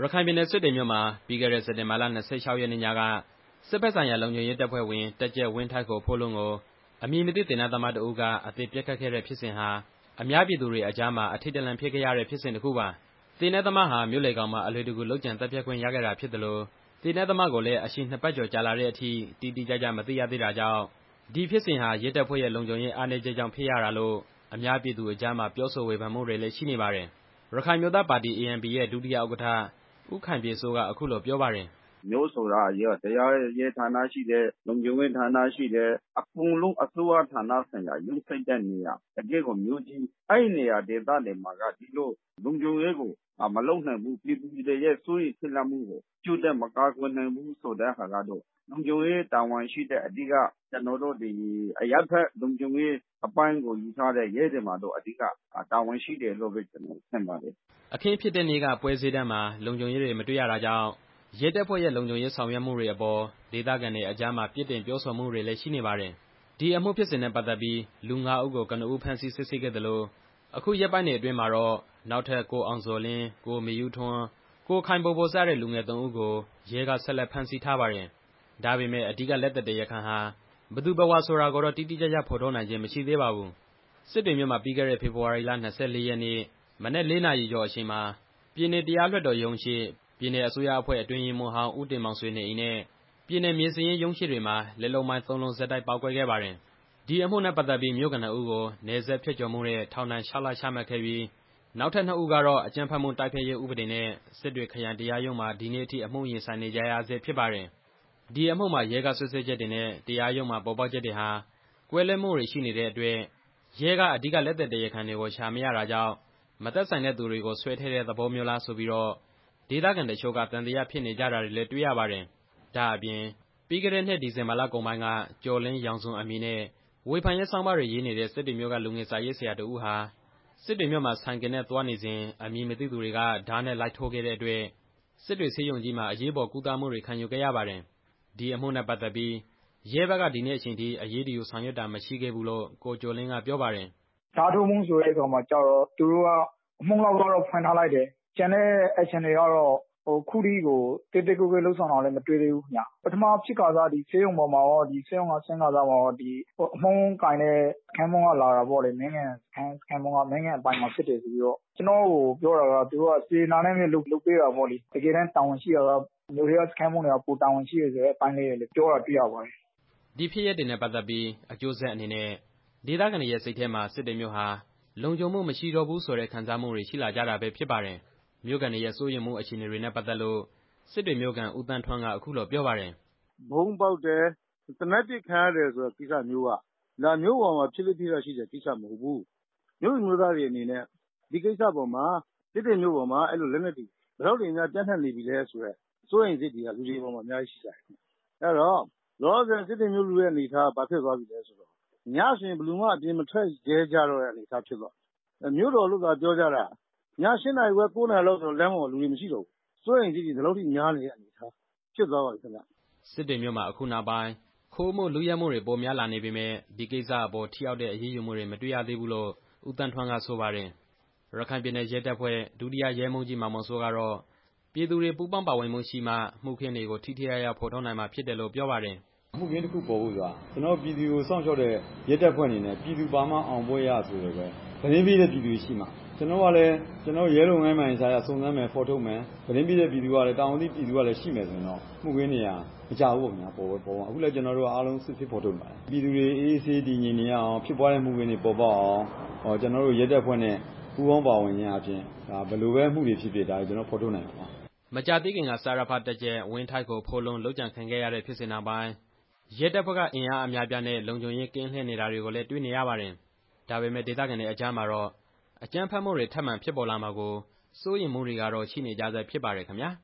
ရခိုင်ပြည်နယ်စစ်တွေမြို့မှာပြီးခဲ့တဲ့စက်တင်ဘာလ26ရက်နေ့ညကစစ်ဘက်ဆိုင်ရာလုံခြုံရေးတပ်ဖွဲ့ဝင်တပ်ကြပ်ဝင်းထိုက်ကိုဖိုးလုံးကိုအမည်မသိသေနတ်သမားတဦးကအသေပစ်ခတ်ခဲ့တဲ့ဖြစ်စဉ်ဟာအများပြည်သူတွေအကြားမှာအထိတ်တလန့်ဖြစ်ခဲ့ရတဲ့ဖြစ်စဉ်တစ်ခုပါသေနတ်သမားဟာမြို့လေကောင်မှာအလွယ်တကူလုပ်ကြံသတ်ဖြတ်ခွင့်ရခဲ့တာဖြစ်တယ်လို့သေနတ်သမားကိုလည်းအရှိ2ပတ်ကျော်ကြာလာတဲ့အထိတိတိကျကျမသိရသေးတာကြောင့်ဒီဖြစ်စဉ်ဟာရဲတပ်ဖွဲ့ရဲ့လုံခြုံရေးအားနည်းချက်ကြောင့်ဖြစ်ရတာလို့အများပြည်သူအကြားမှာပြောဆိုဝေဖန်မှုတွေလည်းရှိနေပါတယ်ရခိုင်မျိုးသားပါတီ ANP ရဲ့ဒုတိယဥက္ကဋ္ဌဦးခိုင်ပြည်စိုးကအခုလိုပြောပါတယ်မျိုးဆိုတာတရားရေးဌာနရှိတယ်လုံခြုံရေးဌာနရှိတယ်အကုန်လုံးအစိုးရဌာနဆိုင်ရာရုံးစိတ်တဲ့နေရာတကယ့်ကိုမျိုးကြီးအဲ့နေရာဒေသတွေမှာကဒီလိုလုံခြုံရေးကိုမလုပ်နိုင်ဘူးပြည်သူတွေရဲ့စိုးရိမ်ထိတ်လန့်မှုကိုပြုတ်တဲ့မကာကွယ်နိုင်ဘူးဆိုတဲ့ဟာကတော့လုံခြုံရေးတာဝန်ရှိတဲ့အဓိကကျွန်တော်တို့ဒီအရပ်ဘက်လုံခြုံရေးအပိုင်းကိုယူထားတဲ့ရဲတွေမှာတော့အဓိကတာဝန်ရှိတယ်လို့ပဲကျွန်တော်ထင်ပါတယ်အခင်းဖြစ်တဲ့နေ့ကပွဲစည်းတန်းမှာလုံခြုံရေးတွေမတွေ့ရတာကြောင့်ရဲတပ်ဖွဲ့ရဲ့လုံခြုံရေးဆောင်ရွက်မှုတွေအပေါ်ဒေသခံတွေအကြားမှာပြစ်တင်ပြောဆိုမှုတွေလည်းရှိနေပါတယ်ဒီအမှုဖြစ်စဉ်နဲ့ပတ်သက်ပြီးလူ9ဦးကိုကနဦးဖမ်းဆီးစစ်ဆေးခဲ့တယ်လို့အခုရက်ပိုင်းတွေအတွင်းမှာတော့နောက်ထပ်ကိုအောင်ဇော်လင်းကိုမေယူထွန်းကိုခိုင်ပိုပိုစတဲ့လူငယ်3ဦးကိုရဲကဆက်လက်ဖမ်းဆီးထားပါတယ်ဒါပေမဲ့အဓိကလက်သက်တရားခံဟာဘယ်သူဘယ်ဝါဆိုတာကိုတော့တိတိကျကျဖော်ထုတ်နိုင်ခြင်းမရှိသေးပါဘူးစစ်တွေမြို့မှာပြီးခဲ့တဲ့ဖေဖော်ဝါရီလ24ရက်နေ့မနက်4နာရီကျော်အချိန်မှာပြည်내တရားလွှတ်တော်ရုံးရှိပြည်내အစိုးရအဖွဲ့အတွင်းရေးမှူးဟောင်းဦးတင်မောင်ဆွေနေအိမ်နဲ့ပြည်내မြေစာရင်းရုံးရှိတွေမှာလက်လုံမိုင်း3လုံးဆက်တိုက်ပေါက်ကွဲခဲ့ပါတယ်ဒီအမှုနဲ့ပတ်သက်ပြီးမြို့ကန်2ဦးကိုနယ်စပ်ဖြတ်ကျော်မှုနဲ့ထောင်ဒဏ်6လချမှတ်ခဲ့ပြီးနောက်ထပ်2ဦးကတော့အကြမ်းဖက်မှုတိုက်ဖျက်ရေးဥပဒေနဲ့စစ်တွေခရိုင်တရားရုံးမှာဒီနေ့အထိအမှုရင်ဆိုင်နေကြရဆဲဖြစ်ပါတယ်ဒီအမှုမှာရဲကဆွဆွဲချက်တွေနဲ့တရားရုံးမှာပေါ်ပေါက်ချက်တွေဟာကွဲလွဲမှုတွေရှိနေတဲ့အတွက်ရဲကအဓိကလက်သက်တရားခံတွေကိုရှာမရတာကြောင့်မသက်ဆိုင်တဲ့သူတွေကိုဆွဲထည့်တဲ့သဘောမျိုးလားဆိုပြီးတော့ဒေသခံတချို့ကသံသယဖြစ်နေကြတာတွေလည်းတွေ့ရပါတယ်ဒါအပြင်ပြီးခဲ့တဲ့နှစ်ဒီဇင်ဘာလကုန်ပိုင်းကကျော်လင်းရောင်စုံအမည်နဲ့ဝေဖန်ရေးဆောင်းပါးတွေရေးနေတဲ့စစ်တွေမြို့ကလူငယ်စာရေးဆရာတဦးဟာစစ်တွေမြို့မှာဆိုင်ကယ်နဲ့သွားနေစဉ်အမည်မသိသူတွေကဓားနဲ့လိုက်ထိုးခဲ့တဲ့အတွက်စစ်တွေဆေးရုံကြီးမှာအရေးပေါ်ကုသမှုတွေခံယူခဲ့ရပါတယ်ဒီအမှုနဲ့ပတ်သက်ပြီးရဲဘက်ကဒီနေ့အချိန်ထိအရေးတယူဆောင်ရွက်တာမရှိခဲ့ဘူးလို့ကိုကျော်လင်းကပြောပါတယ်ဓားထိုးမှုဆိုတဲ့အခါမှာကျတော့သူတို့ကအမှုလောက်တော့ဖွင့်ထားလိုက်တယ်ကျန်တဲ့ action တွေကတော့ခုထိကိုတိတိကျကျလှုပ်ဆောင်တာလည်းမတွေ့သေးဘူးခင်ဗျပထမဖြစ်ခါစားဒီဆေးရုံပေါ်မှာရောဒီဆေးရုံကဆင်းခါစားမှာရောဒီအမှုကင်တဲ့စခန်းမှူးကလာတာပေါ့လေမင်းငယ်စခန်းမှူးကမင်းငယ်အပိုင်းမှာဖြစ်တယ်ဆိုပြီးတော့ကျွန်တော်ကိုပြောတာကသူတို့ကစေနာနဲ့လုပ်ပေးတာပေါ့လေတကယ်တမ်းတာဝန်ရှိတာကမြို့ထဲကစခန်းမှူးတွေကပိုတာဝန်ရှိတယ်ဆိုတဲ့အပိုင်းလေးတွေလည်းပြောတာတွေ့ရပါတယ်ဒီဖြစ်ရပ်တွေနဲ့ပတ်သက်ပြီးအကျိုးဆက်အနေနဲ့ဒေသခံတွေရဲ့စိတ်ထဲမှာစစ်တွေမြို့ဟာလုံခြုံမှုမရှိတော့ဘူးဆိုတဲ့ခံစားမှုတွေရှိလာကြတာပဲဖြစ်ပါတယ်မြို့ကန်တွေရဲ့စိုးရိမ်မှုအခြေအနေတွေနဲ့ပတ်သက်လို့စစ်တွေမြို့ကန်ဦးတန်းထွန်းကအခုလိုပြောပါတယ်ဘုံပေါက်တယ်သေနတ်ပစ်ခံရတယ်ဆိုတဲ့ကိစ္စမျိုးကဒါမျိုးပေါ်မှာဖြစ်လို့ဖြစ်ရရှိတဲ့ကိစ္စမဟုတ်ဘူးမြို့မျိုးသားတွေအနေနဲ့ဒီကိစ္စပေါ်မှာစစ်တွေမြို့ပေါ်မှာအဲ့လိုလက်နက်တွေဘယ်တော့တွေများပြန့်နှံ့နေပြီလဲဆိုတော့စိုးရိမ်စိတ်တွေကလူတွေပေါ်မှာအများကြီးရှိကြတယ်အဲ့တော့လောဆယ်စစ်တွေမြို့လူရဲ့အနေထားဘာဖြစ်သွားပြီလဲဆိုတော့ညဆိုရင်ဘယ်သူမှအပြင်မထွက်ရဲကြတော့တဲ့အနေထားဖြစ်သွားမြို့တော်လို့သာပြောကြတာည8နာရီခွဲ9နာရီလောက်ဆိုလမ်းပေါ်လူတွေမရှိတော့ဘူးစိုးရိမ်စိတ်တွေဒီလောက်ထိများနေတဲ့အနေထားဖြစ်သွားပါပြီခင်ဗျစစ်တွေမြို့မှာအခုနောက်ပိုင်းခိုးမှုလူရဲမှုတွေပိုများလာနေပေမဲ့ဒီကိစ္စအပေါ်ထိရောက်တဲ့အရေးယူမှုတွေမတွေ့ရသေးဘူးလို့ဦးတန်းထွန်းကဆိုပါတယ်ရခိုင်ပြည်နယ်ရဲတပ်ဖွဲ့ဒုတိယရဲမှူးကြီးမောင်မောင်စိုးကတော့ပြည်သူတွေပူးပေါင်းပါဝင်မှုရှိမှမှုခင်းတွေကိုထိထိရောက်ရောက်ဖော်ထုတ်နိုင်မှာဖြစ်တယ်လို့ပြောပါတယ်မှုခင်းတစ်ခုပေါ်ဖို့ဆိုတာကျွန်တော်ပြည်သူကိုစောင့်ရှောက်တဲ့ရဲတပ်ဖွဲ့အနေနဲ့ပြည်သူပါမှအောင်ပွဲရဆိုရယ်ပဲသတင်းပေးတဲ့ပြည်သူရှိမှာကျွန်တော်ကလည်းကျွန်တော်ရဲလုပ်ငန်းမှန်ဆိုင်ရာစုံစမ်းမယ်ဖော်ထုတ်မယ်သတင်းပေးတဲ့ပြည်သူကလည်းတာဝန်သိပြည်သူကလည်းရှိမယ်ဆိုရင်တော့မှုခင်းနေရာမကြဘူးပေါ့ဗျာပေါ်အခုလည်းကျွန်တော်တို့အားလုံးစစ်ဖော်ထုတ်ပါတယ်ပြည်သူတွေအေးအေးဆေးတည်ငြိမ်နေရအောင်ဖြစ်ပွားတဲ့မှုခင်းတွေပေါ်ပေါက်အောင်ကျွန်တော်တို့ရဲတပ်ဖွဲ့နဲ့ပူးပေါင်းပါဝင်ခြင်းအပြင်ဒါဘယ်လိုပဲမှုတွေဖြစ်ဖြစ်ဒါကျွန်တော်ဖော်ထုတ်နိုင်ပါမကြာသေးခင်ကစရဖတက်ကျဲဝင်းထိုက်ကိုဖိုးလုံးလှုပ်ကြံခံခဲ့ရတဲ့ဖြစ်စဉ်နောက်ပိုင်းရဲတပ်ဖွဲ့ကအင်အားအများပြားနဲ့လုံခြုံရေးကင်းလှည့်နေတာတွေကိုလည်းတွေ့နေရပါတယ်ဒါပေမဲ့ဒေသခံတွေအကြားမှာတော့အကြမ်းဖက်မှုတွေထပ်မံဖြစ်ပေါ်လာမှာကိုစိုးရိမ်မှုတွေကတော့ရှိနေကြဆဲဖြစ်ပါတယ်ခင်ဗျာ